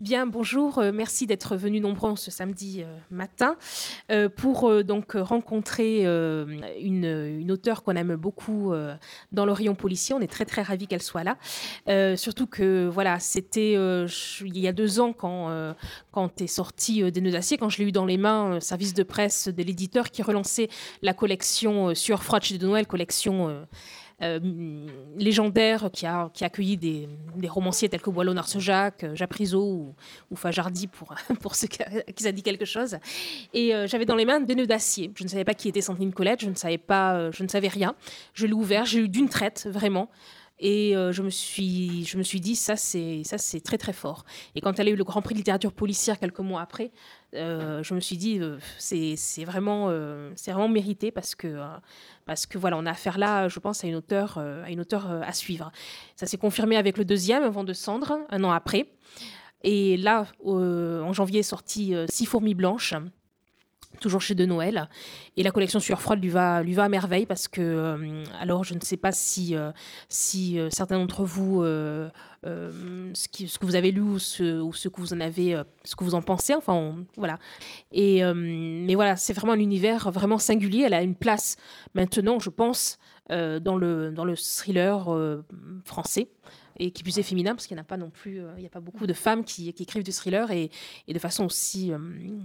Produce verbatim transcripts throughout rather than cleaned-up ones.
Bien, bonjour, euh, merci d'être venus nombreux ce samedi euh, matin euh, pour euh, donc rencontrer euh, une, une auteure qu'on aime beaucoup euh, dans le rayon policier. On est très très ravis qu'elle soit là. Euh, surtout que voilà, c'était euh, il y a deux ans quand, euh, quand est sorti euh, Des Nœuds d'Acier, quand je l'ai eu dans les mains, euh, service de presse de l'éditeur qui relançait la collection euh, Sueur froide chez de Noël, collection euh, Euh, légendaire qui a, qui a accueilli des, des romanciers tels que Boileau, Narcejac, Japrisot ou, ou Fajardi pour, pour ceux qui, qui ça dit quelque chose. Et euh, j'avais dans les mains Des Nœuds d'Acier. Je ne savais pas qui était Sandrine Colette, je ne savais pas, euh, je ne savais rien. Je l'ai ouvert, j'ai eu d'une traite vraiment. Et euh, je me suis, je me suis dit, ça c'est, ça c'est très très fort. Et quand elle a eu le Grand Prix de littérature policière quelques mois après, euh, je me suis dit, euh, c'est, c'est vraiment, euh, c'est vraiment mérité parce que, euh, parce que voilà, on a affaire là, je pense, à une auteure, euh, à une auteure euh, à suivre. Ça s'est confirmé avec le deuxième, Vent de cendre, un an après. Et là, euh, en janvier, est sorti euh, Six fourmis blanches. Toujours chez De Noël. Et la collection Sueur froide lui va, lui va à merveille parce que, euh, alors je ne sais pas si, euh, si euh, certains d'entre vous, euh, euh, ce, qui, ce que vous avez lu ou ce, ou ce que vous en avez, euh, ce que vous en pensez, enfin on, voilà. Et, euh, mais voilà, c'est vraiment un univers vraiment singulier. Elle a une place maintenant, je pense, euh, dans, le, dans le thriller euh, français. Et qui plus est féminin, parce qu'il n'y en a pas non plus, euh, il n'y a pas beaucoup de femmes qui, qui écrivent du thriller et, et de façon aussi... Euh,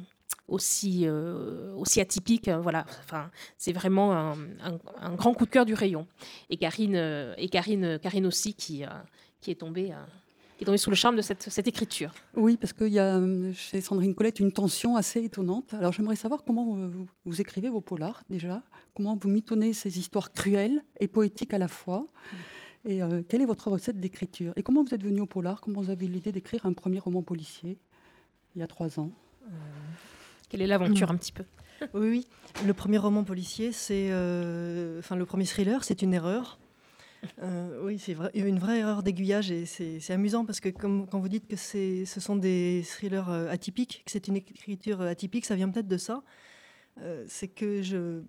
aussi, euh, aussi atypique. Euh, voilà. Enfin, c'est vraiment un, un, un grand coup de cœur du rayon. Et Karine, euh, et Karine, Karine aussi, qui, euh, qui, est tombée, euh, qui est tombée sous le charme de cette, cette écriture. Oui, parce qu'il y a chez Sandrine Colette une tension assez étonnante. Alors j'aimerais savoir comment vous, vous écrivez vos polars, déjà. Comment vous mitonnez ces histoires cruelles et poétiques à la fois. Et euh, quelle est votre recette d'écriture? Et comment vous êtes venu au polar? Comment vous avez eu l'idée d'écrire un premier roman policier, il y a trois ans? euh... Quelle est l'aventure, mmh. un petit peu? Oui, oui. Le premier roman policier, c'est, euh, enfin, le premier thriller, c'est une erreur. Euh, oui, c'est vrai, une vraie erreur d'aiguillage et c'est, c'est amusant parce que comme, quand vous dites que c'est, ce sont des thrillers euh, atypiques, que c'est une écriture atypique, ça vient peut-être de ça. Euh, c'est que je,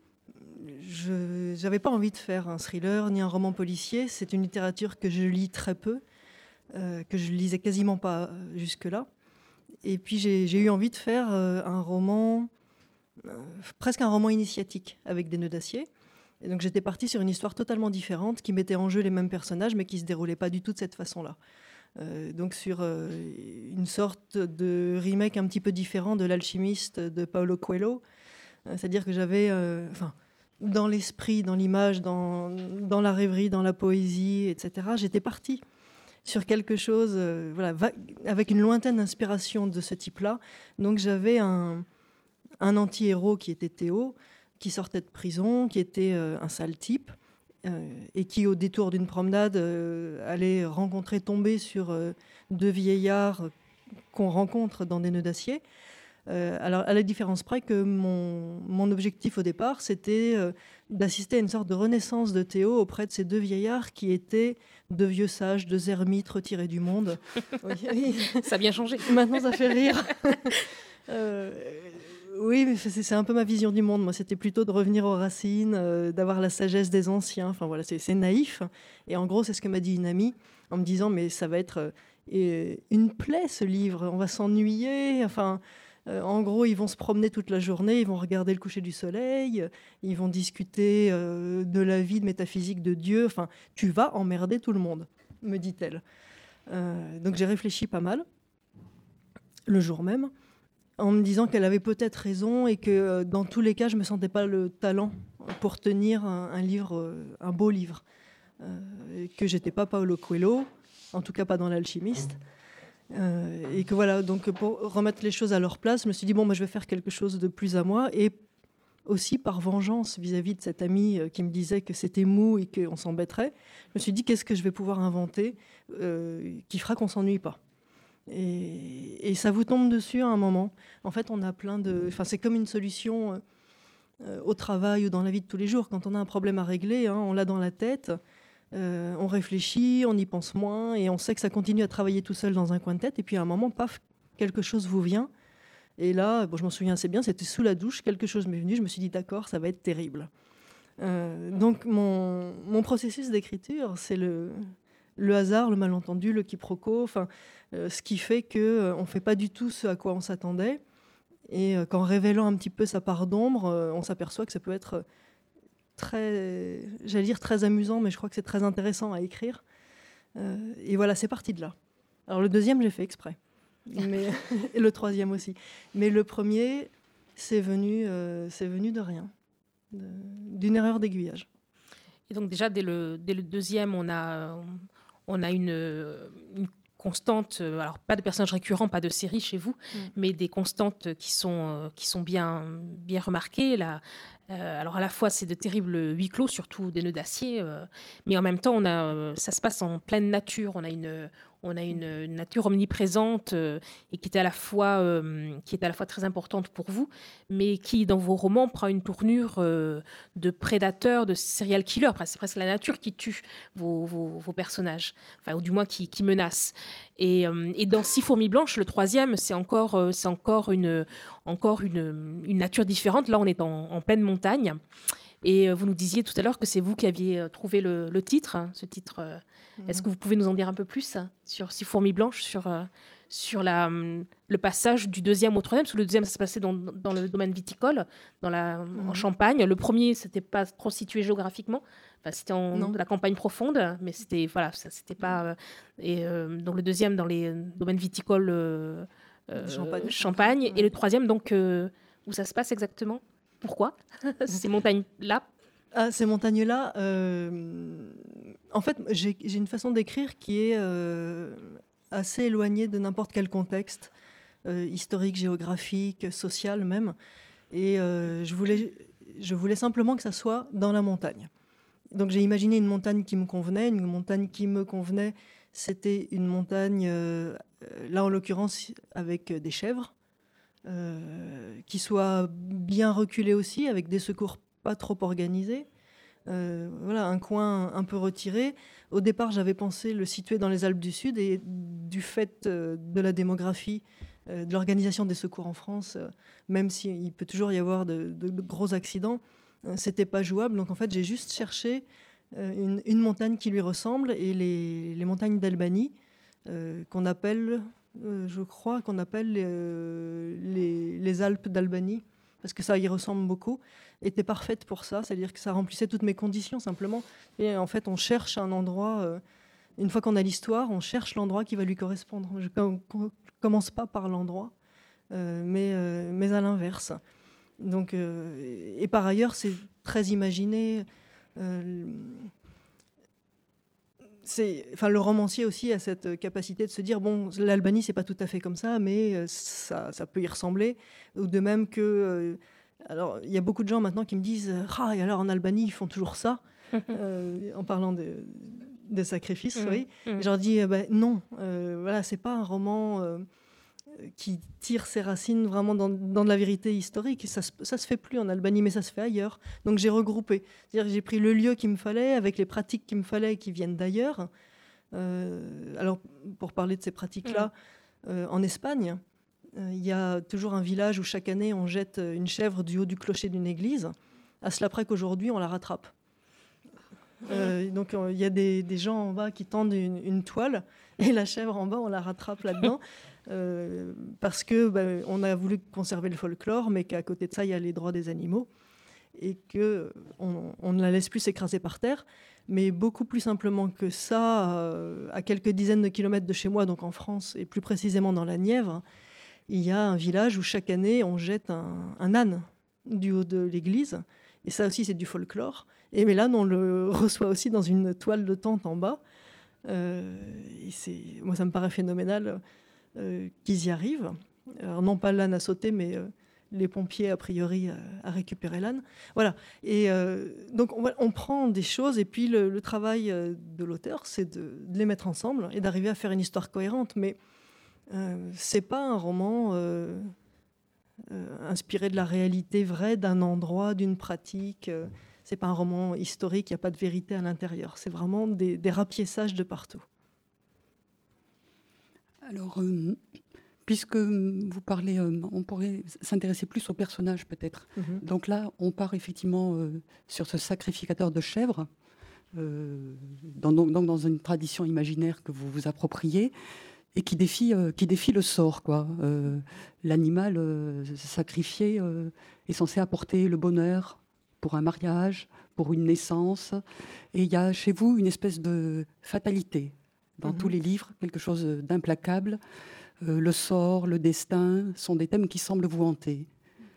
je, j'avais pas envie de faire un thriller ni un roman policier. C'est une littérature que je lis très peu, euh, que je lisais quasiment pas jusque-là. Et puis j'ai, j'ai eu envie de faire euh, un roman, euh, presque un roman initiatique avec Des Nœuds d'Acier. Et donc j'étais partie sur une histoire totalement différente qui mettait en jeu les mêmes personnages mais qui ne se déroulait pas du tout de cette façon-là. Euh, donc sur euh, une sorte de remake un petit peu différent de L'Alchimiste de Paulo Coelho. Euh, c'est-à-dire que j'avais, euh, enfin, dans l'esprit, dans l'image, dans, dans la rêverie, dans la poésie, et cetera, j'étais partie sur quelque chose, euh, voilà, va- avec une lointaine inspiration de ce type-là. Donc j'avais un, un anti-héros qui était Théo, qui sortait de prison, qui était euh, un sale type, euh, et qui, au détour d'une promenade, euh, allait rencontrer, tomber sur euh, deux vieillards qu'on rencontre dans Des Nœuds d'Acier. Euh, alors, à la différence près que mon, mon objectif au départ, c'était euh, d'assister à une sorte de renaissance de Théo auprès de ces deux vieillards qui étaient de vieux sages, de ermites retirés du monde. Oui, oui. Ça a bien changé. Maintenant, ça fait rire. euh, oui, mais c'est, c'est un peu ma vision du monde. Moi, c'était plutôt de revenir aux racines, euh, d'avoir la sagesse des anciens. Enfin, voilà, c'est, c'est naïf. Et en gros, c'est ce que m'a dit une amie en me disant, mais ça va être euh, une plaie, ce livre. On va s'ennuyer. Enfin... Euh, en gros, ils vont se promener toute la journée, ils vont regarder le coucher du soleil, ils vont discuter euh, de la vie, de métaphysique, de Dieu. Enfin, tu vas emmerder tout le monde, me dit-elle. Euh, donc j'ai réfléchi pas mal, le jour même, en me disant qu'elle avait peut-être raison et que euh, dans tous les cas, je ne me sentais pas le talent pour tenir un, un livre, euh, un beau livre. Euh, que j'étais pas Paulo Coelho, en tout cas pas dans L'Alchimiste. Euh, et que voilà, donc pour remettre les choses à leur place, je me suis dit, bon, moi, je vais faire quelque chose de plus à moi. Et aussi par vengeance vis-à-vis de cette amie euh, qui me disait que c'était mou et qu'on s'embêterait, je me suis dit, qu'est-ce que je vais pouvoir inventer euh, qui fera qu'on s'ennuie pas. Et, et ça vous tombe dessus à un moment. En fait, on a plein de... Enfin, c'est comme une solution euh, au travail ou dans la vie de tous les jours. Quand on a un problème à régler, hein, on l'a dans la tête... Euh, on réfléchit, on y pense moins et on sait que ça continue à travailler tout seul dans un coin de tête et puis à un moment, paf, quelque chose vous vient et là, bon, je m'en souviens assez bien, c'était sous la douche, quelque chose m'est venu, je me suis dit d'accord, ça va être terrible. Euh, donc mon, mon processus d'écriture, c'est le, le hasard, le malentendu, le quiproquo, enfin, euh, ce qui fait qu'on euh, ne fait pas du tout ce à quoi on s'attendait. Et euh, qu'en révélant un petit peu sa part d'ombre, euh, on s'aperçoit que ça peut être très, j'allais dire très amusant, mais je crois que c'est très intéressant à écrire. Euh, et voilà, c'est parti de là. Alors le deuxième, j'ai fait exprès. Mais, et le troisième aussi. Mais le premier, c'est venu, euh, c'est venu de rien, de, d'une erreur d'aiguillage. Et donc déjà, dès le, dès le deuxième, on a, on a une, une constante, alors pas de personnages récurrents, pas de série chez vous, mm. mais des constantes qui sont, qui sont bien, bien remarquées. Là, euh, alors à la fois, c'est de terribles huis clos, surtout des nœuds d'acier, euh, mais en même temps, on a, ça se passe en pleine nature. On a une, on a une, une nature omniprésente euh, et qui est, à la fois, euh, qui est à la fois très importante pour vous, mais qui, dans vos romans, prend une tournure euh, de prédateur, de serial killer. C'est presque la nature qui tue vos, vos, vos personnages, enfin, ou du moins qui, qui menace. Et, euh, et dans Six fourmis blanches, le troisième, c'est encore, euh, c'est encore, une, encore une, une nature différente. Là, on est en, en pleine montagne. Et vous nous disiez tout à l'heure que c'est vous qui aviez trouvé le, le titre, hein, ce titre. Euh, mmh. Est-ce que vous pouvez nous en dire un peu plus hein, sur Six fourmis blanches, sur, euh, sur la, le passage du deuxième au troisième? Parce que le deuxième, ça se passait dans, dans le domaine viticole, dans la, mmh. en Champagne. Le premier, c'était pas trop situé géographiquement. Enfin, c'était en non. la campagne profonde, mais c'était voilà, ça, c'était pas. Euh, et euh, donc le deuxième dans les domaines viticoles euh, euh, Champagne. Champagne. Ouais. Et le troisième, donc euh, où ça se passe exactement? Pourquoi ces montagnes-là? Ah, ces montagnes-là, euh, en fait, j'ai, j'ai une façon d'écrire qui est euh, assez éloignée de n'importe quel contexte, euh, historique, géographique, social même. Et euh, je, voulais, je voulais simplement que ça soit dans la montagne. Donc j'ai imaginé une montagne qui me convenait. Une montagne qui me convenait, c'était une montagne, euh, là en l'occurrence, avec des chèvres. Euh, qui soit bien reculé aussi, avec des secours pas trop organisés. Euh, voilà, un coin un peu retiré. Au départ, j'avais pensé le situer dans les Alpes du Sud, et du fait euh, de la démographie, euh, de l'organisation des secours en France, euh, même s'il peut toujours y avoir de, de, de gros accidents, euh, c'était pas jouable. Donc en fait, j'ai juste cherché euh, une, une montagne qui lui ressemble, et les, les montagnes d'Albanie, euh, qu'on appelle... Euh, je crois qu'on appelle euh, les, les Alpes d'Albanie, parce que ça y ressemble beaucoup, était parfaite pour ça, c'est-à-dire que ça remplissait toutes mes conditions simplement. Et en fait, on cherche un endroit, euh, une fois qu'on a l'histoire, on cherche l'endroit qui va lui correspondre. Je ne commence pas par l'endroit, euh, mais, euh, mais à l'inverse. Donc, euh, et par ailleurs, c'est très imaginé. Euh, C'est, enfin, le romancier aussi a cette capacité de se dire bon, l'Albanie c'est pas tout à fait comme ça, mais ça, ça peut y ressembler. Ou de même que, euh, alors il y a beaucoup de gens maintenant qui me disent ah et alors en Albanie ils font toujours ça, euh, en parlant de, des sacrifices, mmh, oui. Mmh. Je leur dis euh, ben, non, euh, voilà, c'est pas un roman euh, qui tire ses racines vraiment dans, dans de la vérité historique. Ça, ça se fait plus en Albanie, mais ça se fait ailleurs. Donc j'ai regroupé. C'est-à-dire que j'ai pris le lieu qu'il me fallait, avec les pratiques qu'il me fallait et qui viennent d'ailleurs. Euh, alors, pour parler de ces pratiques-là, mmh. euh, en Espagne, il euh, y a toujours un village où chaque année on jette une chèvre du haut du clocher d'une église, à cela près qu'aujourd'hui on la rattrape. Euh, donc il euh, y a des, des gens en bas qui tendent une, une toile, et la chèvre en bas on la rattrape là-dedans. Euh, parce que ben, on a voulu conserver le folklore, mais qu'à côté de ça il y a les droits des animaux, et que on, on ne la laisse plus s'écraser par terre. Mais beaucoup plus simplement que ça, euh, à quelques dizaines de kilomètres de chez moi, donc en France, et plus précisément dans la Nièvre, il y a un village où chaque année on jette un, un âne du haut de l'église, et ça aussi c'est du folklore. Et mais là on le reçoit aussi dans une toile de tente en bas. Euh, et c'est, moi ça me paraît phénoménal. Euh, qu'ils y arrivent. Alors, non pas l'âne à sauter, mais euh, les pompiers, a priori, à, à récupérer l'âne. Voilà. Et euh, donc, on, on prend des choses, et puis le, le travail euh, de l'auteur, c'est de, de les mettre ensemble et d'arriver à faire une histoire cohérente. Mais euh, c'est pas un roman euh, euh, inspiré de la réalité vraie d'un endroit, d'une pratique. Euh, c'est pas un roman historique, il n'y a pas de vérité à l'intérieur. C'est vraiment des, des rapiessages de partout. Alors, euh, puisque vous parlez, euh, on pourrait s'intéresser plus aux personnages peut-être. Mm-hmm. Donc là, on part effectivement euh, sur ce sacrificateur de chèvres. euh, dans, donc dans une tradition imaginaire que vous vous appropriez, et qui défie, euh, qui défie le sort, quoi. Euh, l'animal euh, sacrifié euh, est censé apporter le bonheur pour un mariage, pour une naissance. Et il y a chez vous une espèce de fatalité dans mmh. tous les livres, quelque chose d'implacable. Euh, le sort, le destin sont des thèmes qui semblent vous hanter.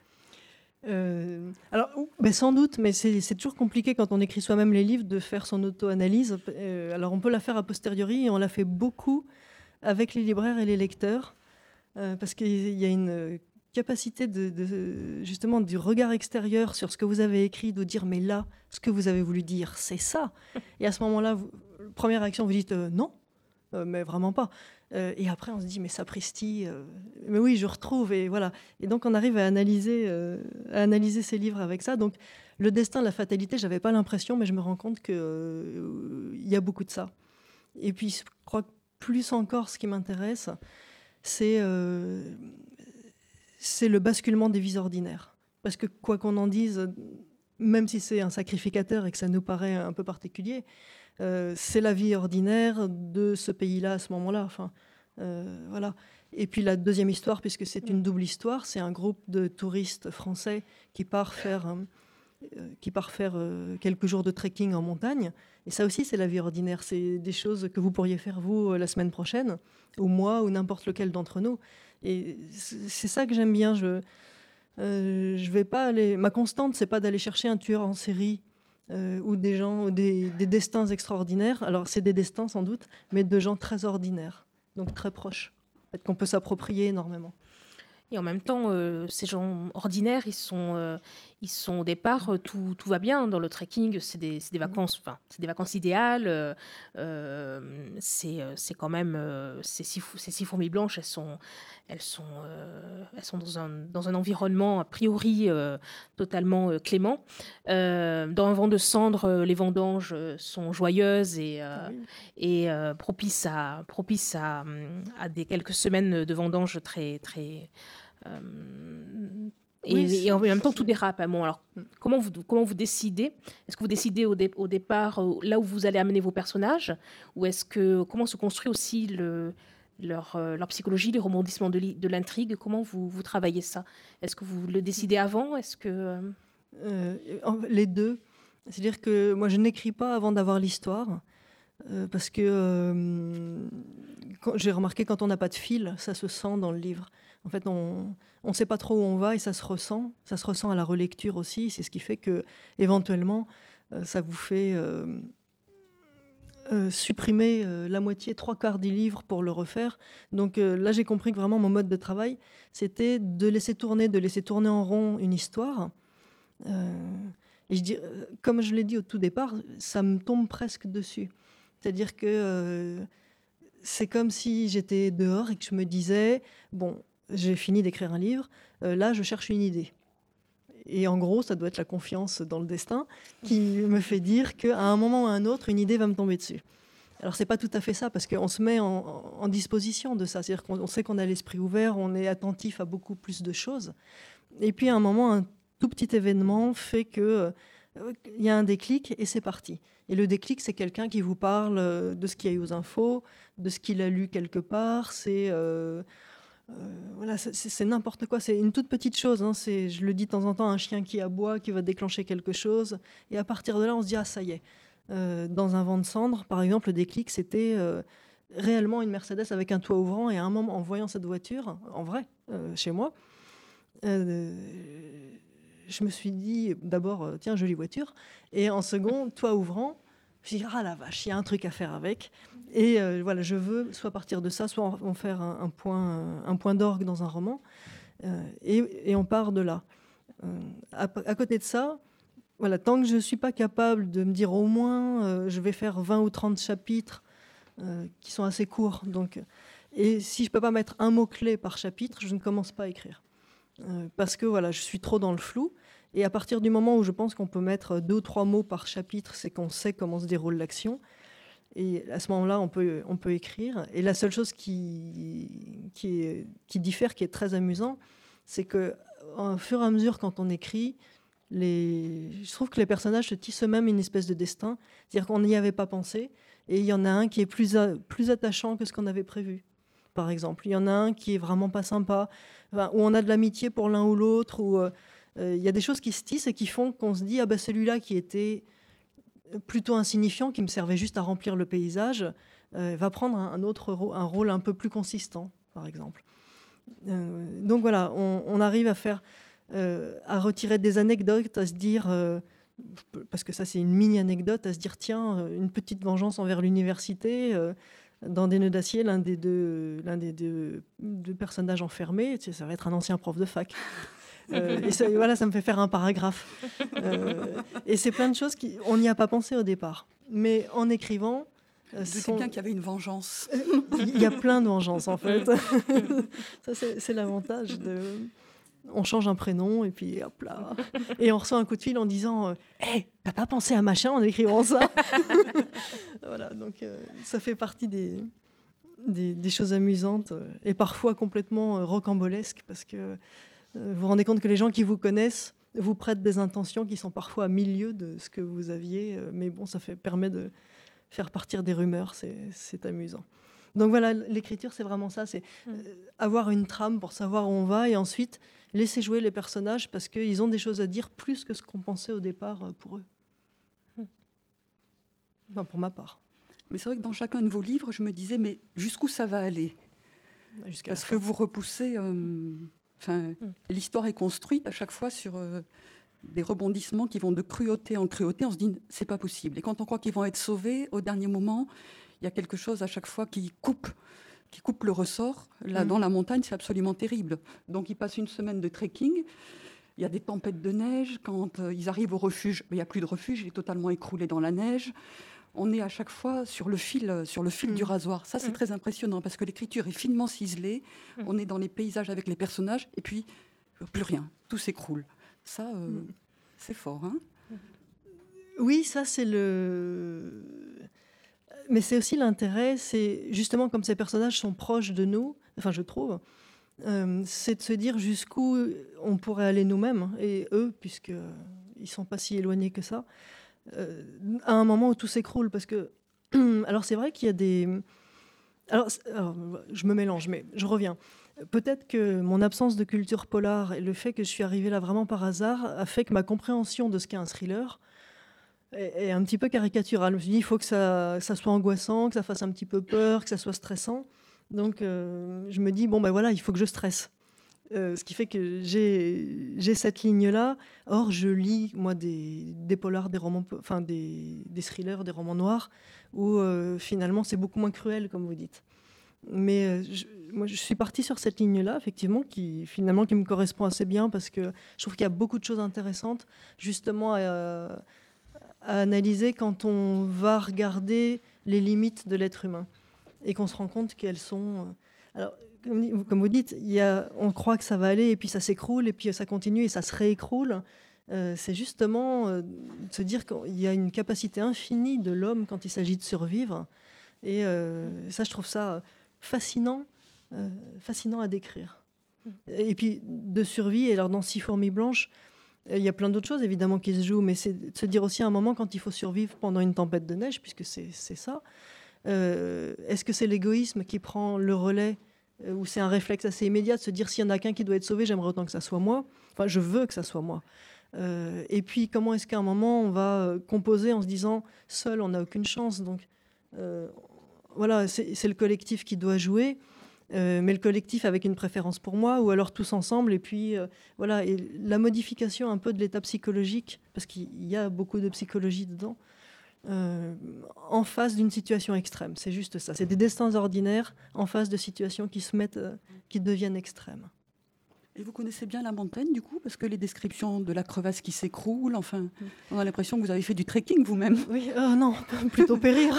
Euh, alors, ben sans doute, mais c'est, c'est toujours compliqué quand on écrit soi-même les livres de faire son auto-analyse. Euh, alors, on peut la faire a posteriori, et on l'a fait beaucoup avec les libraires et les lecteurs, euh, parce qu'il y a une capacité de, de, justement du regard extérieur sur ce que vous avez écrit, de dire mais là, ce que vous avez voulu dire, c'est ça. Et à ce moment-là, vous, première réaction, vous dites euh, non, euh, mais vraiment pas. Euh, et après, on se dit mais sapristi, euh, mais oui, je retrouve, et voilà. Et donc, on arrive à analyser, euh, à analyser ces livres avec ça. Donc, le destin, la fatalité, j'avais pas l'impression, mais je me rends compte que euh, il y a beaucoup de ça. Et puis, je crois que plus encore, ce qui m'intéresse, c'est, euh, c'est le basculement des vies ordinaires. Parce que quoi qu'on en dise, même si c'est un sacrificateur et que ça nous paraît un peu particulier, euh, c'est la vie ordinaire de ce pays-là à ce moment-là. Enfin, euh, voilà. Et puis la deuxième histoire, puisque c'est une double histoire, c'est un groupe de touristes français qui part faire... Euh, qui part faire euh, quelques jours de trekking en montagne. Et ça aussi, c'est la vie ordinaire. C'est des choses que vous pourriez faire, vous, la semaine prochaine, ou moi, ou n'importe lequel d'entre nous. Et c'est ça que j'aime bien. Je, euh, je vais pas aller... Ma constante, c'est pas d'aller chercher un tueur en série euh, ou des gens, ou des, des destins extraordinaires. Alors, c'est des destins, sans doute, mais de gens très ordinaires, donc très proches, qu'on peut s'approprier énormément. Et en même temps, euh, ces gens ordinaires, ils sont, euh, ils sont au départ, euh, tout, tout va bien dans le trekking. C'est des, c'est des vacances, enfin, c'est des vacances idéales. Euh, euh, c'est, c'est quand même euh, ces six, ces six fourmis blanches. Elles sont, elles sont, euh, elles sont dans un, dans un environnement a priori euh, totalement euh, clément. Euh, dans un vent de cendre, euh, les vendanges sont joyeuses et, euh, oui. et euh, propices à, propices à, à des quelques semaines de vendanges très, très Euh, et, oui, et en même temps, tout dérape. Bon, alors, comment vous, comment vous décidez ? Est-ce que vous décidez au, dé, au départ là où vous allez amener vos personnages ? Ou est-ce que, comment se construit aussi le, leur, leur psychologie, les rebondissements de, de l'intrigue ? Comment vous, vous travaillez ça ? Est-ce que vous le décidez avant ? Est-ce que... Euh, les deux. C'est-à-dire que moi, je n'écris pas avant d'avoir l'histoire. Euh, parce que euh, quand, j'ai remarqué quand on n'a pas de fil, ça se sent dans le livre. En fait, on ne sait pas trop où on va et ça se ressent. Ça se ressent à la relecture aussi. C'est ce qui fait que, éventuellement, euh, ça vous fait euh, euh, supprimer euh, la moitié, trois quarts du livre pour le refaire. Donc euh, là, j'ai compris que vraiment mon mode de travail, c'était de laisser tourner, de laisser tourner en rond une histoire. Euh, et je dis, euh, comme je l'ai dit au tout départ, ça me tombe presque dessus. C'est-à-dire que euh, c'est comme si j'étais dehors et que je me disais, bon, j'ai fini d'écrire un livre, euh, là je cherche une idée. Et en gros, ça doit être la confiance dans le destin qui me fait dire qu'à un moment ou à un autre, une idée va me tomber dessus. Alors c'est pas tout à fait ça, parce qu'on se met en, en disposition de ça. C'est-à-dire qu'on on sait qu'on a l'esprit ouvert, on est attentif à beaucoup plus de choses. Et puis à un moment, un tout petit événement fait que... Euh, il y a un déclic et c'est parti. Et le déclic, c'est quelqu'un qui vous parle de ce qu'il y a eu aux infos, de ce qu'il a lu quelque part. C'est, euh, euh, voilà, c'est, c'est n'importe quoi. C'est une toute petite chose. Hein. C'est, je le dis de temps en temps, un chien qui aboie, qui va déclencher quelque chose. Et à partir de là, on se dit, ah, ça y est. Euh, dans un vent de cendre, par exemple, le déclic, c'était euh, réellement une Mercedes avec un toit ouvrant. Et à un moment, en voyant cette voiture, en vrai, euh, chez moi, euh, je me suis dit, d'abord, euh, tiens, jolie voiture. Et en second, toit ouvrant, je me suis dit, ah la vache, il y a un truc à faire avec. Et euh, voilà, je veux soit partir de ça, soit en, en faire un, un, point, un point d'orgue dans un roman. Euh, et, et on part de là. Euh, à, à côté de ça, voilà, tant que je ne suis pas capable de me dire au moins, euh, je vais faire vingt ou trente chapitres euh, qui sont assez courts. Donc, et si je ne peux pas mettre un mot-clé par chapitre, je ne commence pas à écrire. Euh, parce que voilà, je suis trop dans le flou. Et à partir du moment où je pense qu'on peut mettre deux ou trois mots par chapitre, c'est qu'on sait comment se déroule l'action. Et à ce moment-là, on peut, on peut écrire. Et la seule chose qui, qui, est, qui diffère, qui est très amusant, c'est qu'au fur et à mesure, quand on écrit, les... je trouve que les personnages se tissent eux-mêmes une espèce de destin. C'est-à-dire qu'on n'y avait pas pensé. Et il y en a un qui est plus, a... plus attachant que ce qu'on avait prévu, par exemple. Il y en a un qui est vraiment pas sympa, enfin, où on a de l'amitié pour l'un ou l'autre, où euh, euh, il y a des choses qui se tissent et qui font qu'on se dit « Ah ben celui-là qui était plutôt insignifiant, qui me servait juste à remplir le paysage, euh, va prendre un, un autre ro- un rôle un peu plus consistant, par exemple. » Euh, donc voilà, on, on arrive à faire, euh, à retirer des anecdotes, à se dire, euh, parce que ça c'est une mini-anecdote, à se dire tiens, euh, une petite vengeance envers l'université, euh, dans Des nœuds d'acier, l'un des deux, l'un des deux, deux personnages enfermés, tu sais, ça va être un ancien prof de fac. Euh, et ça, voilà, ça me fait faire un paragraphe. Euh, et c'est plein de choses qu'on n'y a pas pensé au départ. Mais en écrivant, Je sais sont... bien qu'il y avait une vengeance. Il y a plein de vengeances, en fait. Ça, c'est, c'est l'avantage de... On change un prénom, et puis hop là. Et on reçoit un coup de fil en disant « Hé, hey, t'as pas pensé à machin en écrivant ça ?» Voilà, donc euh, ça fait partie des, des, des choses amusantes, euh, et parfois complètement euh, rocambolesques, parce que euh, vous vous rendez compte que les gens qui vous connaissent vous prêtent des intentions qui sont parfois à milieu de ce que vous aviez, euh, mais bon, ça fait, permet de faire partir des rumeurs, c'est, c'est amusant. Donc voilà, l'écriture, c'est vraiment ça, c'est euh, avoir une trame pour savoir où on va et ensuite laisser jouer les personnages parce qu'ils ont des choses à dire plus que ce qu'on pensait au départ euh, pour eux. Enfin, pour ma part. Mais c'est vrai que dans chacun de vos livres, je me disais, mais jusqu'où ça va aller ? Jusqu'à Parce que vous repoussez... Euh, enfin, mm. L'histoire est construite à chaque fois sur... Euh, des rebondissements qui vont de cruauté en cruauté, on se dit c'est pas possible. Et quand on croit qu'ils vont être sauvés, au dernier moment, il y a quelque chose à chaque fois qui coupe, qui coupe le ressort. Là, mmh. Dans la montagne, c'est absolument terrible. Donc, ils passent une semaine de trekking. Il y a des tempêtes de neige. Quand euh, ils arrivent au refuge, il n'y a plus de refuge, il est totalement écroulé dans la neige. On est à chaque fois sur le fil, sur le fil mmh. du rasoir. Ça, c'est mmh. très impressionnant parce que l'écriture est finement ciselée. Mmh. On est dans les paysages avec les personnages et puis plus rien. Tout s'écroule. Ça, euh, mmh. c'est fort, hein ? Oui, ça, c'est le... Mais c'est aussi l'intérêt, c'est justement comme ces personnages sont proches de nous, enfin, je trouve, euh, c'est de se dire jusqu'où on pourrait aller nous-mêmes, et eux, puisqu'ils ne sont pas si éloignés que ça, euh, à un moment où tout s'écroule, parce que... Alors, c'est vrai qu'il y a des... Alors, alors, je me mélange, mais je reviens. Peut-être que mon absence de culture polar et le fait que je suis arrivée là vraiment par hasard a fait que ma compréhension de ce qu'est un thriller est, est un petit peu caricaturale. Je me suis dit, il faut que ça, ça soit angoissant, que ça fasse un petit peu peur, que ça soit stressant. Donc, euh, je me dis, bon, ben voilà, il faut que je stresse. Euh, ce qui fait que j'ai, j'ai cette ligne-là. Or, je lis, moi, des, des polars, des romans, enfin, des, des thrillers, des romans noirs, où euh, finalement, c'est beaucoup moins cruel, comme vous dites. Mais euh, je, moi, je suis partie sur cette ligne-là, effectivement, qui finalement qui me correspond assez bien parce que je trouve qu'il y a beaucoup de choses intéressantes, justement, à, à analyser quand on va regarder les limites de l'être humain et qu'on se rend compte qu'elles sont... Alors, comme, comme vous dites, il y a, on croit que ça va aller et puis ça s'écroule et puis ça continue et ça se réécroule. Euh, c'est justement euh, de se dire qu'il y a une capacité infinie de l'homme quand il s'agit de survivre. Et euh, ça, je trouve ça... fascinant, euh, fascinant à décrire. Et puis, de survie, et alors dans Six fourmis blanches, il y a plein d'autres choses, évidemment, qui se jouent, mais c'est de se dire aussi à un moment, quand il faut survivre pendant une tempête de neige, puisque c'est, c'est ça, euh, est-ce que c'est l'égoïsme qui prend le relais, euh, ou c'est un réflexe assez immédiat de se dire, s'il y en a qu'un qui doit être sauvé, j'aimerais autant que ça soit moi. Enfin, je veux que ça soit moi. Euh, et puis, comment est-ce qu'à un moment, on va composer en se disant, seul, on n'a aucune chance, donc... Euh, Voilà, c'est, c'est le collectif qui doit jouer, euh, mais le collectif avec une préférence pour moi, ou alors tous ensemble. Et puis, euh, voilà, et la modification un peu de l'état psychologique, parce qu'il y a beaucoup de psychologie dedans, euh, en face d'une situation extrême. C'est juste ça. C'est des destins ordinaires en face de situations qui se mettent, euh, qui deviennent extrêmes. Et vous connaissez bien la montagne, du coup, parce que les descriptions de la crevasse qui s'écroule, enfin, on a l'impression que vous avez fait du trekking vous-même. Oui, euh, non, plutôt périr.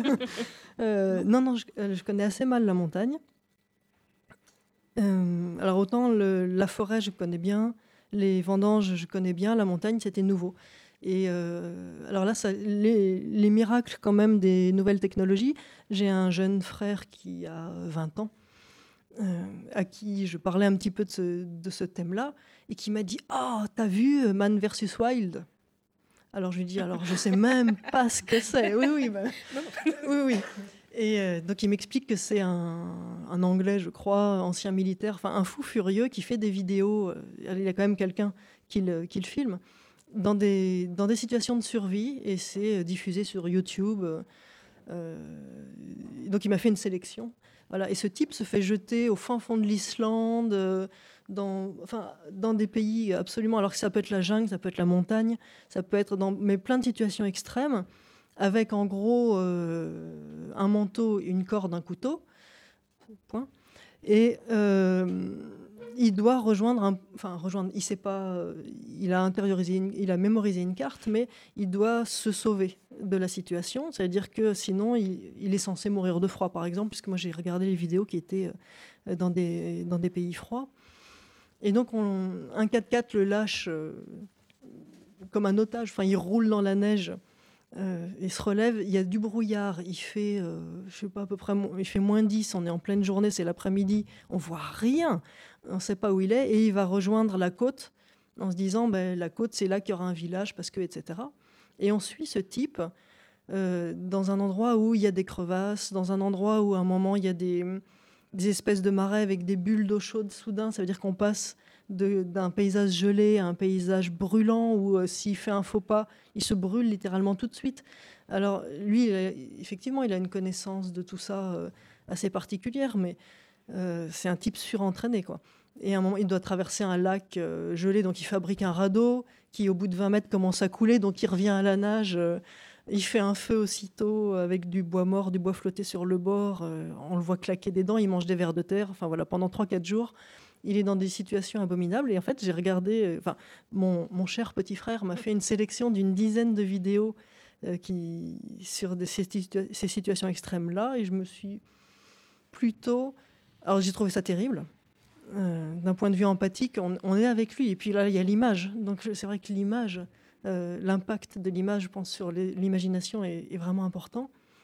euh, non, non, je, je connais assez mal la montagne. Euh, alors autant le, la forêt, je connais bien, les vendanges, je connais bien, la montagne, c'était nouveau. Et euh, alors là, ça, les, les miracles quand même des nouvelles technologies. J'ai un jeune frère qui a vingt ans. euh, à qui je parlais un petit peu de ce, de ce thème-là, et qui m'a dit « Oh, t'as vu Man versus Wild ?» Alors je lui dis « Alors je sais même pas ce que c'est. » Oui, oui, bah, oui, oui. Et euh, donc il m'explique que c'est un, un Anglais, je crois, ancien militaire, enfin un fou furieux qui fait des vidéos. Euh, il y a quand même quelqu'un qui le, qui le filme dans des, dans des situations de survie, et c'est diffusé sur YouTube. Euh, donc il m'a fait une sélection. Voilà. Et ce type se fait jeter au fin fond de l'Islande, euh, dans, enfin, dans des pays absolument... Alors que ça peut être la jungle, ça peut être la montagne, ça peut être dans mais plein de situations extrêmes, avec en gros euh, un manteau, une corde, un couteau, point. Et euh, il doit rejoindre, un, enfin rejoindre, il sait pas, il a intériorisé, une, il a mémorisé une carte, mais il doit se sauver de la situation. C'est-à-dire que sinon, il, il est censé mourir de froid, par exemple, puisque moi j'ai regardé les vidéos qui étaient dans des, dans des pays froids. Et donc on, un quatre-quatre le lâche euh, comme un otage. Enfin, il roule dans la neige. Euh, il se relève, il y a du brouillard, il fait, euh, je sais pas, à peu près, il fait moins dix, on est en pleine journée, c'est l'après-midi, on voit rien, on ne sait pas où il est, et il va rejoindre la côte en se disant, ben, la côte, c'est là qu'il y aura un village, parce que, et cetera. Et on suit ce type euh, dans un endroit où il y a des crevasses, dans un endroit où à un moment, il y a des, des espèces de marais avec des bulles d'eau chaude soudain, ça veut dire qu'on passe De, d'un paysage gelé à un paysage brûlant où euh, s'il fait un faux pas, il se brûle littéralement tout de suite. Alors lui, il a, effectivement, il a une connaissance de tout ça euh, assez particulière, mais euh, c'est un type surentraîné, quoi. Et à un moment, il doit traverser un lac euh, gelé, donc il fabrique un radeau qui, au bout de vingt mètres, commence à couler, donc il revient à la nage. Euh, il fait un feu aussitôt avec du bois mort, du bois flotté sur le bord. Euh, on le voit claquer des dents, il mange des vers de terre. Enfin voilà, pendant trois quatre jours. Il est dans des situations abominables. Et en fait, j'ai regardé... Enfin, mon, mon cher petit frère m'a fait une sélection d'une dizaine de vidéos euh, qui, sur des, ces, ces situations extrêmes-là. Et je me suis plutôt... Alors, j'ai trouvé ça terrible. Euh, d'un point de vue empathique, on, on est avec lui. Et puis là, il y a l'image. Donc, c'est vrai que l'image, euh, l'impact de l'image, je pense, sur les, l'imagination est, est vraiment important.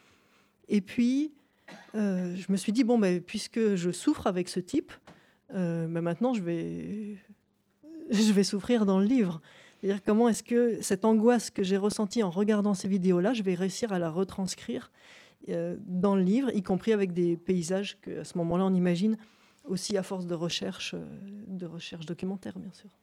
Et puis, euh, je me suis dit, bon, ben, puisque je souffre avec ce type... Euh, ben maintenant, je vais, je vais souffrir dans le livre. C'est-à-dire comment est-ce que cette angoisse que j'ai ressentie en regardant ces vidéos-là, je vais réussir à la retranscrire euh, dans le livre, y compris avec des paysages qu'à ce moment-là, on imagine aussi à force de recherche, euh, de recherche documentaire, bien sûr.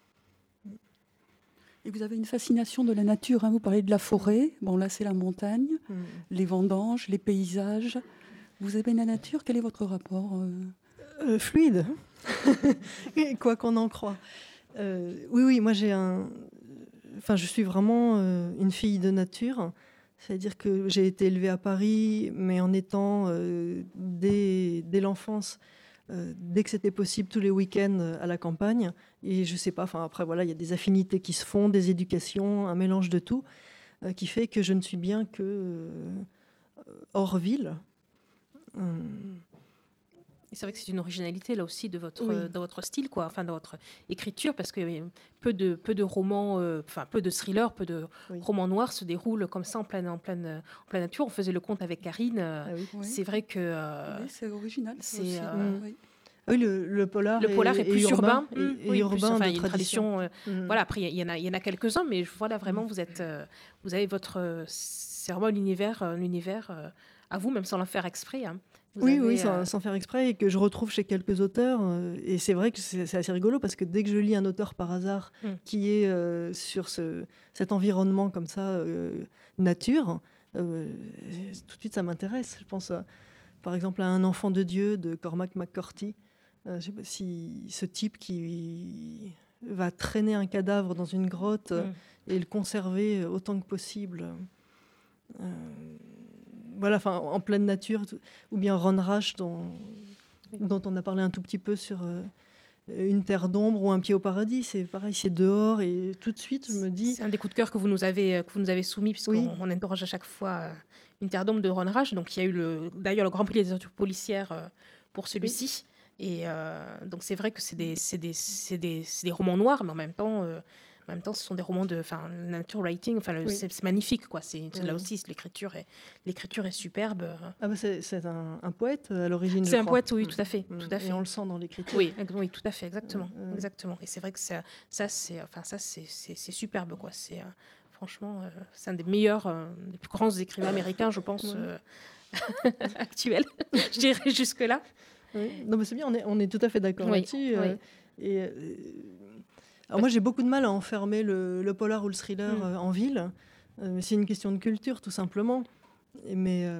Et vous avez une fascination de la nature, hein, vous parlez de la forêt, bon là c'est la montagne, mmh. les vendanges, les paysages. Vous aimez la nature, quel est votre rapport euh... Euh, fluide, quoi qu'on en croie. Euh, oui, oui, moi j'ai un... Enfin, je suis vraiment euh, une fille de nature. C'est-à-dire que j'ai été élevée à Paris, mais en étant euh, dès, dès l'enfance, euh, dès que c'était possible, tous les week-ends à la campagne. Et je sais pas, enfin après voilà, il y a des affinités qui se font, des éducations, un mélange de tout, euh, qui fait que je ne suis bien que euh, hors ville. Hum. Et c'est vrai que c'est une originalité là aussi de votre, oui. euh, de votre style, quoi, enfin de votre écriture, parce que euh, peu de, peu de romans, euh, enfin peu de thrillers, peu de oui. romans noirs se déroulent comme ça en pleine, en pleine, en pleine nature. On faisait le conte avec Karine. Euh, ah oui. C'est vrai que euh, oui, c'est original. C'est euh, oui. oui, le, le polar. Le polar est, est plus est urbain, urbain et, et oui, urbain. Plus, enfin, de il y a une tradition. Euh, mmh. Voilà. Après, il y en a, il y en a quelques-uns, mais voilà, vraiment, vous êtes, euh, vous avez votre, c'est vraiment l'univers, un univers euh, à vous, même sans le faire exprès. Hein. Vous oui, avez, oui, sans, euh... sans faire exprès, et que je retrouve chez quelques auteurs. Euh, et c'est vrai que c'est, c'est assez rigolo, parce que dès que je lis un auteur par hasard mm. qui est euh, sur ce, cet environnement comme ça, euh, nature, euh, tout de suite ça m'intéresse. Je pense à, par exemple à Un enfant de Dieu de Cormac McCarthy. Euh, je sais pas si ce type qui va traîner un cadavre dans une grotte mm. et le conserver autant que possible. Euh, Voilà, enfin, en pleine nature, ou bien Ron Rash, dont, dont on a parlé un tout petit peu sur euh, Une terre d'ombre ou Un pied au paradis. C'est pareil, c'est dehors, et tout de suite, je me dis... C'est un des coups de cœur que vous nous avez, que vous nous avez soumis, puisqu'on oui. on interroge à chaque fois Une terre d'ombre de Ron Rash. Donc, il y a eu le, d'ailleurs le Grand Prix des littératures policières pour celui-ci. Oui. Et euh, donc, c'est vrai que c'est des, c'est des, c'est des, c'est des romans noirs, mais en même temps... Euh, En même temps, ce sont des romans de, enfin, nature writing. Enfin, le, Oui. c'est, c'est magnifique, quoi. C'est, c'est Oui. là aussi, l'écriture est, l'écriture est superbe. Ah bah c'est, c'est un, un poète à l'origine. C'est je un crois. poète, oui, Mm. tout à fait, Mm. tout à fait. Et on le sent dans l'écriture. Oui, ex- oui, tout à fait, exactement, Euh, euh. exactement. Et c'est vrai que ça, ça c'est, enfin, ça, c'est, c'est, c'est superbe, quoi. C'est, euh, franchement, euh, c'est un des meilleurs, euh, des plus grands écrivains américains, je pense, Ouais. euh, actuels. Je dirais jusque là. Oui. Non, mais c'est bien, on est, on est tout à fait d'accord Oui, là-dessus. euh, oui. et, euh, alors moi, j'ai beaucoup de mal à enfermer le, le polar ou le thriller Mm. euh, en ville. Euh, c'est une question de culture, tout simplement. Et- mais euh,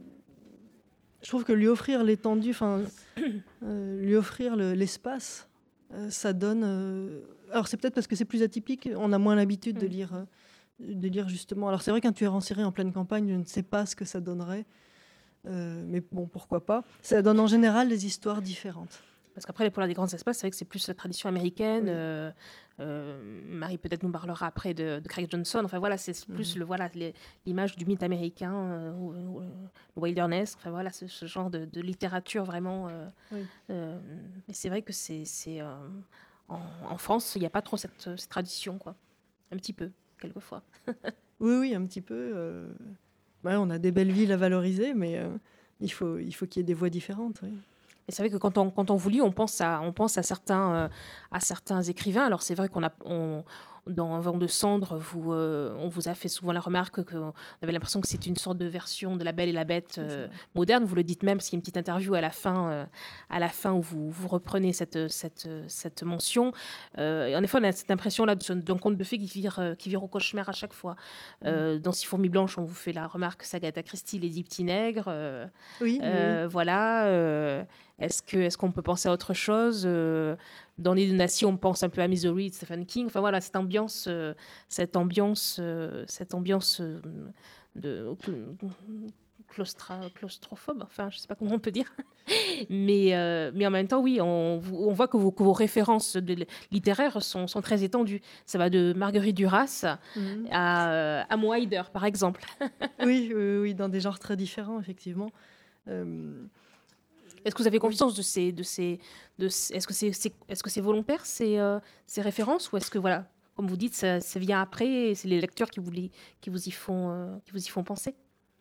je trouve que lui offrir l'étendue, enfin, euh, lui offrir le- l'espace, euh, ça donne. euh, Alors c'est peut-être parce que c'est plus atypique, on a moins l'habitude de Mm. lire, euh, de lire justement. Alors c'est vrai qu'un tueur en série en pleine campagne, je ne sais pas ce que ça donnerait. Euh, mais bon, pourquoi pas. Ça donne en général des histoires différentes. Parce qu'après, les polars des grands espaces, c'est vrai que c'est plus la tradition américaine. Oui. Euh, euh, Marie peut-être nous parlera après de, de Craig Johnson. Enfin voilà, c'est plus Mhm. le voilà les- l'image du mythe américain, euh, ou- ou, euh, le wilderness. Enfin voilà, ce, ce genre de, de littérature vraiment. euh, Oui. euh, mais c'est vrai que c'est, c'est euh, en, en France, il n'y a pas trop cette, cette tradition, quoi. Un petit peu, quelquefois. Oui, oui, un petit peu. euh, ouais, on a des belles villes à valoriser, mais euh, il faut, il faut qu'il y ait des voix différentes. Oui. Et c'est vrai que quand on, quand on vous lit, on pense à, on pense à, certains, euh, à certains écrivains. Alors c'est vrai qu'on a, on, dans Vent de cendre, vous, euh, on vous a fait souvent la remarque qu'on avait l'impression que c'est une sorte de version de La Belle et la Bête euh, moderne. Vous le dites même, parce qu'il y a une petite interview à la fin, euh, à la fin où vous, vous reprenez cette, cette, cette mention. Euh, et en effet, on a cette impression-là de ce- d'un conte de fées qui vire, euh, qui vire au cauchemar à chaque fois. Euh, Dans Six fourmis blanches, on vous fait la remarque, c'est Agatha Christie, Les Dix petits nègres. euh, Oui, oui, euh, voilà. euh, est-ce que, est-ce qu'on peut penser à autre chose euh, Dans Les Deux Nations, on pense un peu à Misery de Stephen King. Enfin voilà, cette ambiance, euh, cette ambiance, euh, cette ambiance euh, de claustra, claustrophobe. Enfin, je sais pas comment on peut dire. mais, euh, mais en même temps, oui, on, on voit que vos, que vos références de, littéraires sont, sont très étendues. Ça va de Marguerite Duras Mhm. à, euh, à Mo Hayder, par exemple. oui, oui, oui, dans des genres très différents, effectivement. Euh, Est-ce que vous avez conscience de ces, de ces, de ces- est-ce que c'est, c'est- est-ce que c'est volontaire ces, euh, ces références ou est-ce que voilà, comme vous dites, ça, ça vient après et c'est les lecteurs qui vous, li- qui vous y font, euh, qui vous y font penser?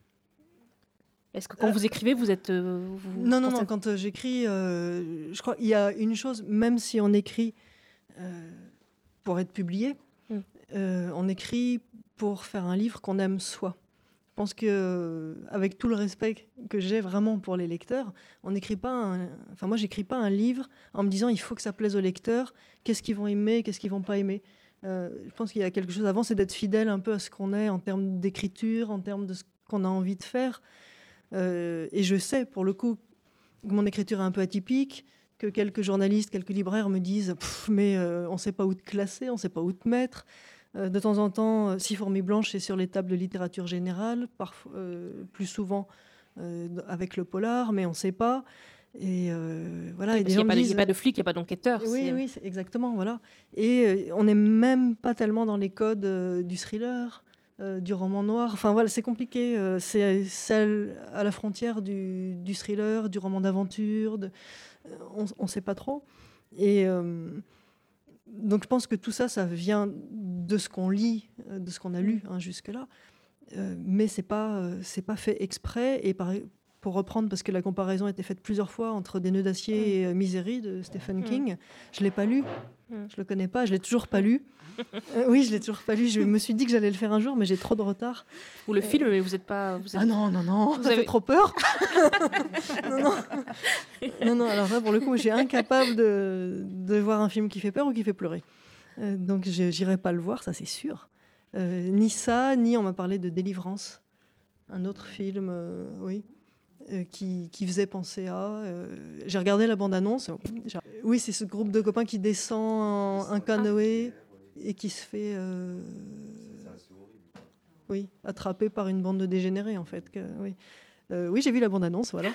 Est-ce que quand Euh, vous écrivez, vous êtes, euh, vous non, non, pensez non, à- quand euh, j'écris, euh, je crois qu'il y a une chose, même si on écrit euh, pour être publié, Mm. euh, on écrit pour faire un livre qu'on aime soi. Je pense que, euh, avec tout le respect que j'ai vraiment pour les lecteurs, on n'écrit pas. Un, enfin, moi, j'écris pas un livre en me disant il faut que ça plaise aux lecteurs. Qu'est-ce qu'ils vont aimer, qu'est-ce qu'ils vont pas aimer. Euh, je pense qu'il y a quelque chose avant, c'est d'être fidèle un peu à ce qu'on est en termes d'écriture, en termes de ce qu'on a envie de faire. Euh, et je sais, pour le coup, que mon écriture est un peu atypique, que quelques journalistes, quelques libraires me disent Pff, mais euh, on ne sait pas où te classer, on ne sait pas où te mettre. Euh, de temps en temps, euh, Six fourmis blanches, c'est sur les tables de littérature générale, parfois, euh, plus souvent euh, avec le polar, mais on ne sait pas. Et euh, voilà. Oui, et parce des qu'il gens n'y a, me pas de- il y disent, a pas de flic, il n'y a pas d'enquêteur. oui, c'est- oui, c'est exactement, voilà. Et euh, on n'est même pas tellement dans les codes euh, du thriller, euh, du roman noir. Enfin voilà, c'est compliqué. euh, c'est celle à la frontière du, du thriller, du roman d'aventure. de- euh, on ne sait pas trop. Et euh, donc je pense que tout ça, ça vient de ce qu'on lit, euh, de ce qu'on a lu hein, jusque-là. Euh, mais c'est pas, euh, c'est pas fait exprès. Et par, pour reprendre, parce que la comparaison a été faite plusieurs fois entre Des nœuds d'acier et euh, Misery de Stephen Mm. King, je l'ai pas lu. Mm. Je le connais pas, je l'ai toujours pas lu. Euh, oui, je l'ai toujours pas lu. Je me suis dit que j'allais le faire un jour, mais j'ai trop de retard. Ou le film, mais vous n'êtes pas. Vous êtes- Ah non, non, non, Vous ça avez- fait trop peur. non, non. non, non, alors là, pour le coup, je suis incapable de, de voir un film qui fait peur ou qui fait pleurer. Euh, donc, je n'irai pas le voir, ça c'est sûr. Euh, ni ça, ni on m'a parlé de Délivrance, un autre film, euh, oui, euh, qui, qui faisait penser à. euh, J'ai regardé la bande-annonce. J'ai- Oui, c'est ce groupe de copains qui descend en un canoë et qui se fait. euh, Oui, attrapé par une bande de dégénérés, en fait. Que, oui, Euh, oui j'ai vu la bande-annonce, voilà.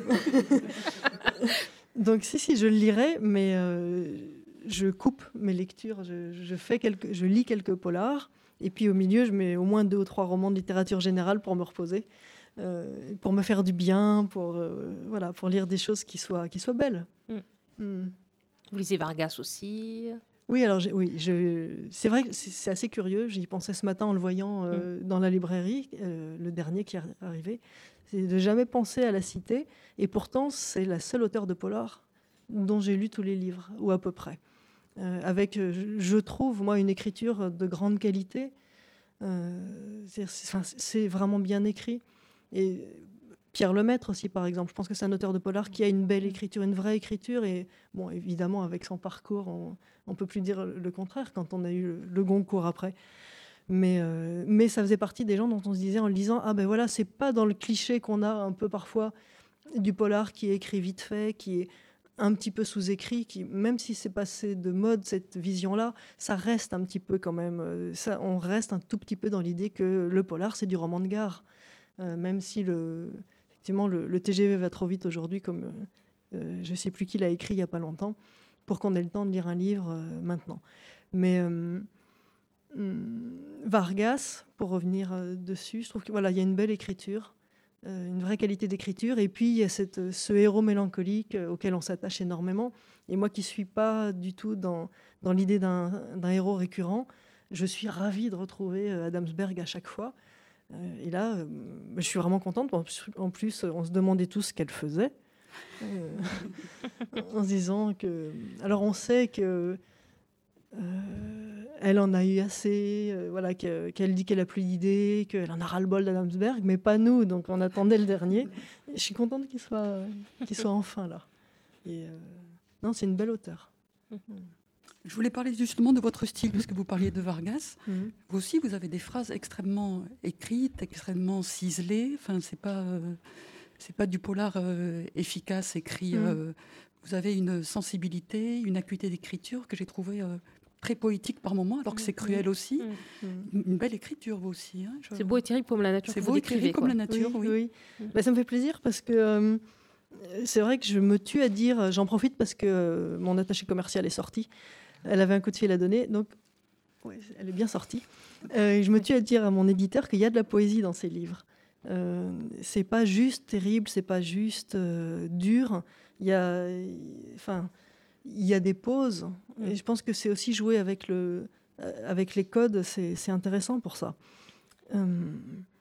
Donc, si, si, je le lirai, mais euh, je coupe mes lectures. Je, je, fais quelques, je lis quelques polars, et puis au milieu, je mets au moins deux ou trois romans de littérature générale pour me reposer, euh, pour me faire du bien, pour, euh, voilà, pour lire des choses qui soient, qui soient belles. Mm. Mm. Vous lisez Vargas aussi. Oui, alors j'ai- oui, je, c'est vrai que c'est, c'est assez curieux. J'y pensais ce matin en le voyant euh, mmh. dans la librairie, euh, le dernier qui est arrivé. C'est de jamais penser à la citer. Et pourtant, c'est la seule auteure de polar dont j'ai lu tous les livres, ou à peu près. Euh, avec, je, je trouve, moi, une écriture de grande qualité. Euh, c'est, c'est, enfin, c'est vraiment bien écrit. Et Pierre Lemaître aussi, par exemple. Je pense que c'est un auteur de polar qui a une belle écriture, une vraie écriture. Et bon, évidemment, avec son parcours, on ne peut plus dire le contraire quand on a eu le, le Goncourt après. Mais, euh, mais ça faisait partie des gens dont on se disait en le lisant, ah ben voilà, c'est pas dans le cliché qu'on a un peu parfois du polar qui est écrit vite fait, qui est un petit peu sous-écrit, qui, même si c'est passé de mode cette vision-là, ça reste un petit peu quand même, ça, on reste un tout petit peu dans l'idée que le polar, c'est du roman de gare. Euh, même si le... Effectivement, le, le T G V va trop vite aujourd'hui, comme euh, je ne sais plus qui l'a écrit il n'y a pas longtemps, pour qu'on ait le temps de lire un livre euh, maintenant. Mais euh, Vargas, pour revenir euh, dessus, je trouve qu'il voilà, y a une belle écriture, euh, une vraie qualité d'écriture, et puis il y a cette, ce héros mélancolique euh, auquel on s'attache énormément. Et moi qui ne suis pas du tout dans, dans l'idée d'un, d'un héros récurrent, je suis ravie de retrouver euh, Adamsberg à chaque fois. Et là, euh, je suis vraiment contente. En plus, on se demandait tous ce qu'elle faisait. Euh, en se disant que... Alors, on sait que euh, elle en a eu assez, euh, voilà, que, qu'elle dit qu'elle n'a plus d'idées, qu'elle en a ras-le-bol d'Adamsberg, mais pas nous. Donc, on attendait le dernier. Et je suis contente qu'il soit, qu'il soit enfin là. Et, euh, non, c'est une belle auteure. Je voulais parler justement de votre style, parce que vous parliez de Vargas. Mm-hmm. Vous aussi, vous avez des phrases extrêmement écrites, extrêmement ciselées. Enfin, c'est pas, euh, c'est pas du polar euh, efficace, écrit. Mm-hmm. Euh, vous avez une sensibilité, une acuité d'écriture que j'ai trouvée euh, très poétique par moments, alors que c'est cruel aussi. Mm-hmm. Une belle écriture, vous aussi. Hein, je... C'est beau et terrible comme la nature. C'est beau et terrible comme la nature, oui. oui. oui. Mm-hmm. Bah, ça me fait plaisir, parce que... Euh, c'est vrai que je me tue à dire... J'en profite parce que euh, mon attaché commercial est sorti. Elle avait un coup de fil à donner, donc ouais, elle est bien sortie. Euh, je me tue à dire à mon éditeur qu'il y a de la poésie dans ces livres. Euh, c'est pas juste terrible, c'est pas juste euh, dur. Il y a, enfin, il y a des pauses. Et je pense que c'est aussi jouer avec le, avec les codes, c'est, c'est intéressant pour ça. Euh,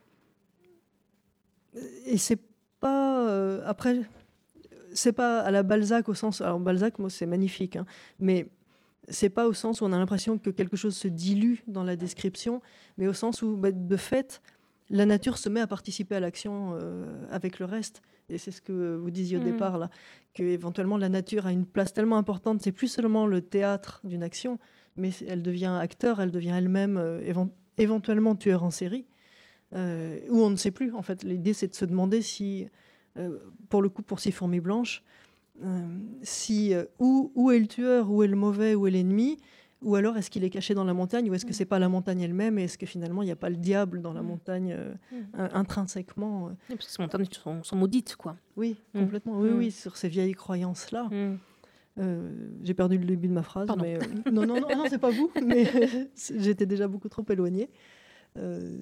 et c'est pas euh, après, c'est pas à la Balzac au sens. Alors Balzac, moi, c'est magnifique, hein, mais c'est pas au sens où on a l'impression que quelque chose se dilue dans la description, mais au sens où, bah, de fait, la nature se met à participer à l'action euh, avec le reste. Et c'est ce que vous disiez au mmh. départ, là, qu'éventuellement la nature a une place tellement importante. C'est plus seulement le théâtre d'une action, mais elle devient acteur, elle devient elle-même euh, évent- éventuellement tueur en série, euh, où on ne sait plus. En fait, l'idée, c'est de se demander si, euh, pour le coup, pour ces fourmis blanches, Euh, si, euh, où, où est le tueur, où est le mauvais, où est l'ennemi, ou alors est-ce qu'il est caché dans la montagne, ou est-ce que c'est pas la montagne elle-même, et est-ce que finalement il n'y a pas le diable dans la montagne euh, mmh. intrinsèquement euh... oui, parce que ces montagnes sont, sont maudites, quoi. Oui, complètement. Mmh. Oui, oui, sur ces vieilles croyances-là. Mmh. Euh, j'ai perdu le début de ma phrase, Pardon. mais euh, non, non, non, non, c'est pas vous, mais j'étais déjà beaucoup trop éloignée. Euh,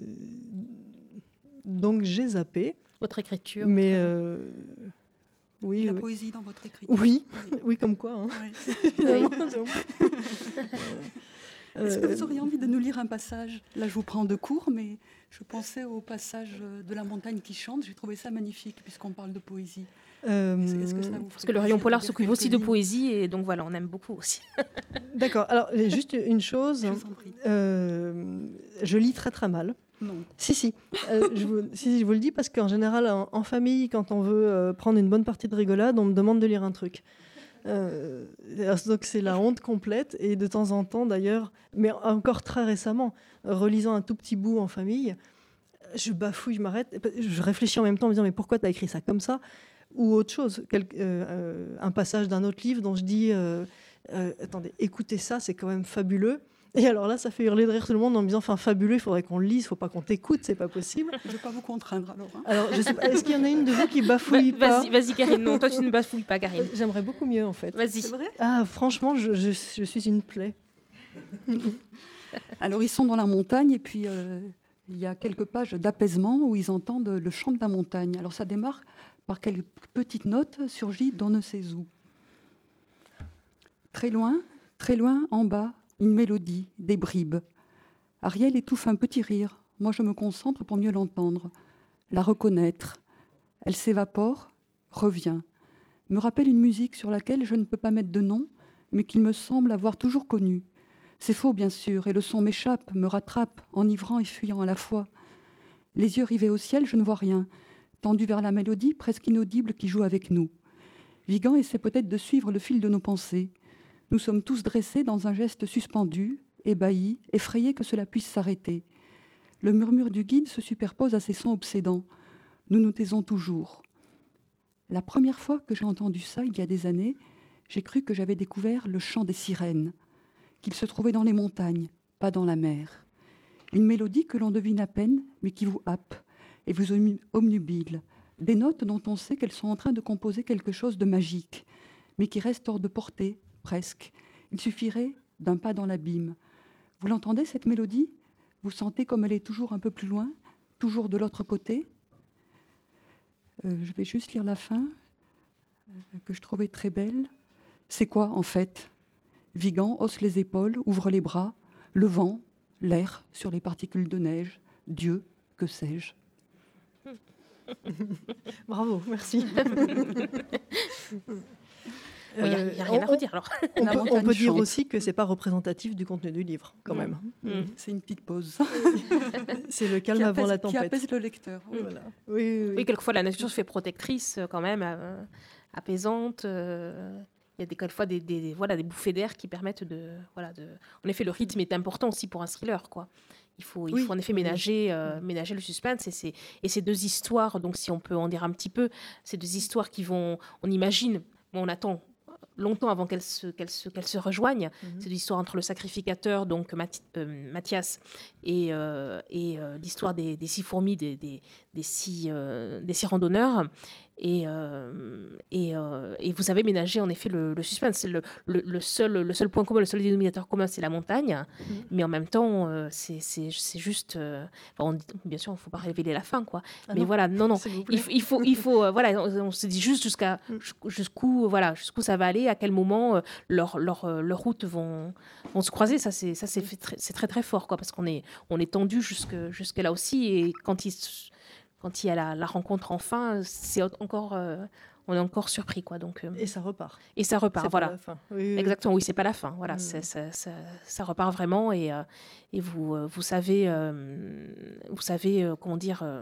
donc j'ai zappé. Votre écriture. Mais euh, oui, la oui. poésie dans votre écriture. Oui, oui, comme quoi. Hein. Ouais. Est-ce que vous auriez envie de nous lire un passage ? Là, je vous prends de court, mais je pensais au passage de La montagne qui chante. J'ai trouvé ça magnifique, puisqu'on parle de poésie. Euh, Est-ce que ça vous Parce que le rayon polar s'occupe aussi de poésie, et donc voilà, on aime beaucoup aussi. D'accord. Alors, juste une chose. Je vous en prie. Euh, je lis très très mal. Non. Si, si. Euh, je, vous, si, je vous le dis parce qu'en général, en, en famille, quand on veut euh, prendre une bonne partie de rigolade, on me demande de lire un truc. Euh, donc c'est la honte complète. Et de temps en temps, d'ailleurs, mais encore très récemment, relisant un tout petit bout en famille, je bafouille, je m'arrête. Je réfléchis en même temps en me disant, mais pourquoi tu as écrit ça comme ça ? Ou autre chose, quel, euh, un passage d'un autre livre dont je dis, euh, euh, attendez, écoutez ça, c'est quand même fabuleux. Et alors là, ça fait hurler de rire tout le monde en me disant, enfin, fabuleux, il faudrait qu'on le lise, il ne faut pas qu'on t'écoute, c'est pas possible. Je ne vais pas vous contraindre alors. Hein. Alors, je sais pas, est-ce qu'il y en a une de vous qui bafouille bah, pas ? Vas-y, vas-y, Karine, non, toi tu ne bafouilles pas, Karine. J'aimerais beaucoup mieux, en fait. Vas-y. C'est vrai ? Ah, franchement, je, je, je suis une plaie. Alors, ils sont dans la montagne, et puis euh, il y a quelques pages d'apaisement où ils entendent le chant de la montagne. Alors, ça démarre par quelques petites notes surgies d'on ne sait où. Très loin, très loin, en bas, une mélodie, des bribes. Ariel étouffe un petit rire. Moi, je me concentre pour mieux l'entendre, la reconnaître. Elle s'évapore, revient. Me rappelle une musique sur laquelle je ne peux pas mettre de nom, mais qu'il me semble avoir toujours connue. C'est faux, bien sûr, et le son m'échappe, me rattrape, enivrant et fuyant à la fois. Les yeux rivés au ciel, je ne vois rien, tendu vers la mélodie presque inaudible qui joue avec nous. Vigan essaie peut-être de suivre le fil de nos pensées. Nous sommes tous dressés dans un geste suspendu, ébahis, effrayés que cela puisse s'arrêter. Le murmure du guide se superpose à ces sons obsédants. Nous nous taisons toujours. La première fois que j'ai entendu ça, il y a des années, j'ai cru que j'avais découvert le chant des sirènes, qu'il se trouvait dans les montagnes, pas dans la mer. Une mélodie que l'on devine à peine, mais qui vous happe et vous omnubile. Des notes dont on sait qu'elles sont en train de composer quelque chose de magique, mais qui reste hors de portée, presque. Il suffirait d'un pas dans l'abîme. Vous l'entendez, cette mélodie ? Vous sentez comme elle est toujours un peu plus loin, toujours de l'autre côté ? euh, Je vais juste lire la fin, euh, que je trouvais très belle. C'est quoi, en fait ? Vigan hausse les épaules, ouvre les bras, le vent, l'air sur les particules de neige. Dieu, que sais-je ? Bravo, merci. Il n'y a, a rien à redire alors. On peut, on peut dire aussi que ce n'est pas représentatif du contenu du livre, quand mmh. même. Mmh. C'est une petite pause. C'est le calme apaise, avant la tempête. Qui apaise le lecteur. Mmh. Voilà. Oui, oui, oui. oui, quelquefois la nature se fait protectrice quand même, euh, apaisante. Euh, il y a des, quelquefois des, des, des, voilà, des bouffées d'air qui permettent de, voilà, de... En effet, le rythme est important aussi pour un thriller, quoi. Il faut, il oui, faut en effet ménager, euh, ménager le suspense. Et, c'est, et ces deux histoires, donc si on peut en dire un petit peu, ces deux histoires qui vont, on imagine, bon, on attend longtemps avant qu'elles se, qu'elles se, qu'elles se rejoignent. Mm-hmm. C'est l'histoire entre le sacrificateur, donc Mathi- euh, Mathias, et, euh, et euh, l'histoire des, des six fourmis, des, des, des, six, euh, des six randonneurs. Et, euh, et, euh, et vous avez ménagé en effet le, le suspense. Le, le, le, seul, le seul point commun, le seul dénominateur commun, c'est la montagne. Mmh. Mais en même temps, euh, c'est, c'est, c'est juste... Euh, on dit, bien sûr, il ne faut pas révéler la fin, quoi. Ah mais non. voilà, non, non. Il, il faut... Il faut euh, voilà, on, on se dit juste jusqu'à, mmh. jusqu'où, voilà, jusqu'où ça va aller, à quel moment euh, leurs leur, euh, leur routes vont, vont se croiser. Ça, c'est, ça, c'est, fait très, c'est très, très fort, quoi, parce qu'on est, on est tendu jusque, jusque là aussi. Et quand ils... Quand il y a la, la rencontre enfin, c'est encore, euh, on est encore surpris, quoi. Donc, euh, et ça repart. Et ça repart, c'est voilà. Pas la fin. Oui, oui, exactement, oui, c'est pas la fin. Voilà, mmh. c'est, ça, ça, ça repart vraiment et, euh, et vous, euh, vous savez, euh, vous savez, euh, comment dire, euh,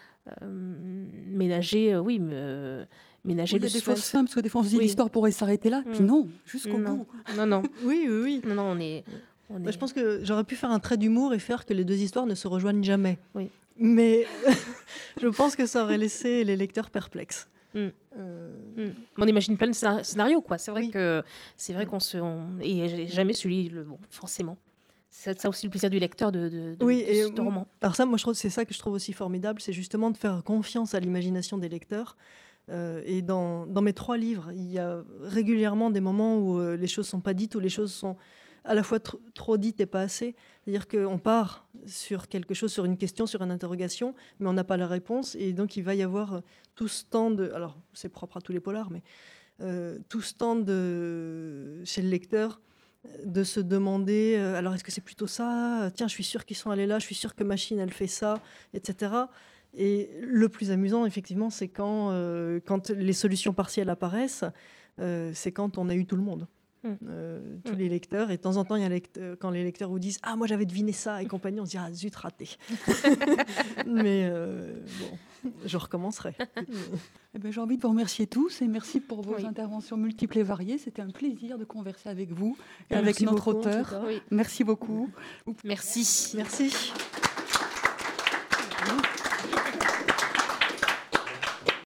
euh, ménager, euh, oui, euh, ménager oui, le il y a des choses simples, parce que des fois on se dit oui. l'histoire pourrait s'arrêter là, mmh. puis non, jusqu'au non. bout. Non, non. oui, oui, oui. Non, non, on est. On bah, est... Je pense que j'aurais pu faire un trait d'humour et faire que les deux histoires ne se rejoignent jamais. Oui. Mais je pense que ça aurait laissé les lecteurs perplexes. Mm. Euh... Mm. On imagine plein de scénarios, quoi. C'est vrai oui. que c'est vrai qu'on se on... et jamais celui le bon forcément. C'est ça aussi le plaisir du lecteur de, de, de, oui, de et ce roman. Alors ça, moi, je trouve c'est ça que je trouve aussi formidable, c'est justement de faire confiance à l'imagination des lecteurs. Euh, et dans, dans mes trois livres, il y a régulièrement des moments où euh, les choses sont pas dites, où les choses sont à la fois tr- trop dites et pas assez. C'est-à-dire qu'on part sur quelque chose, sur une question, sur une interrogation, mais on n'a pas la réponse. Et donc, il va y avoir tout ce temps de... Alors, c'est propre à tous les polars, mais euh, tout ce temps de, chez le lecteur de se demander, euh, alors est-ce que c'est plutôt ça ? Tiens, je suis sûre qu'ils sont allés là, je suis sûre que Machine, elle fait ça, et cetera. Et le plus amusant, effectivement, c'est quand, euh, quand les solutions partielles apparaissent, euh, c'est quand on a eu tout le monde. Euh, tous mmh. les lecteurs, et de temps en temps il y a lecteur, quand les lecteurs vous disent ah moi j'avais deviné ça et compagnie, on se dit ah zut raté. Mais euh, bon, je recommencerai. Eh ben, j'ai envie de vous remercier tous et merci pour vos oui. interventions multiples et variées. C'était un plaisir de converser avec vous et merci avec notre beaucoup, auteur. Oui. Merci beaucoup. Merci. Merci.